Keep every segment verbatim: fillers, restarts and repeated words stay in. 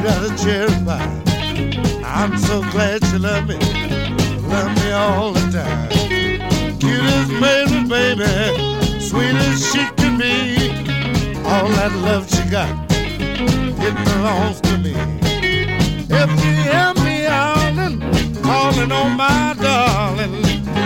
sweet as a cherry pie. I'm so glad you love me, love me all the time. Cute as baby, baby, sweet as she can be. All that love she got, it belongs to me. If you hear me howling, calling on my darling,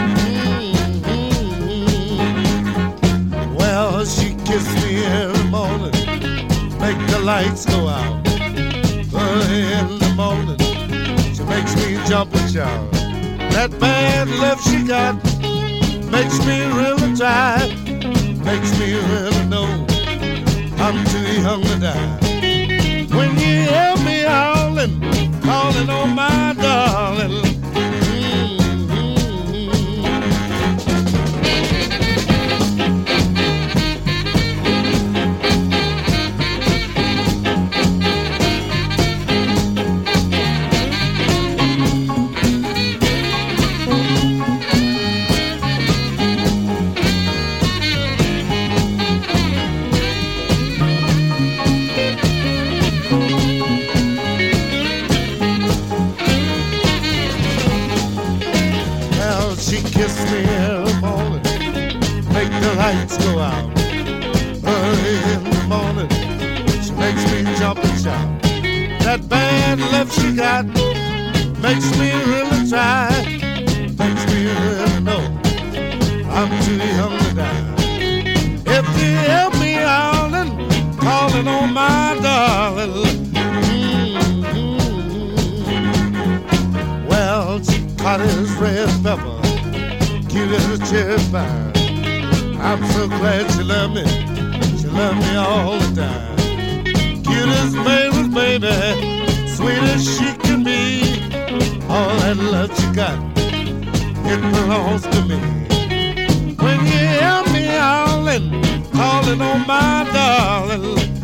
mm-hmm. Well, she kissed me every morning, make the lights go out. Early in the morning, she makes me jump and shout. That bad love she got makes me really try, makes me really know I'm too young to die. When you hear me howling, calling on my darling, kiss me every morning, make the lights go out. Early in the morning, she makes me jump and shout. That bad love she got makes me really try, makes me really know I'm too young to die. If you help me howling, calling on my darling, mm-hmm. Well, she caught his red pepper, cute as a cherry pie. I'm so glad she loved me, she loved me all the time. Cute as baby, baby, sweet as she can be. All that love she got, it belongs to me. When you hear me howling, calling on my darling,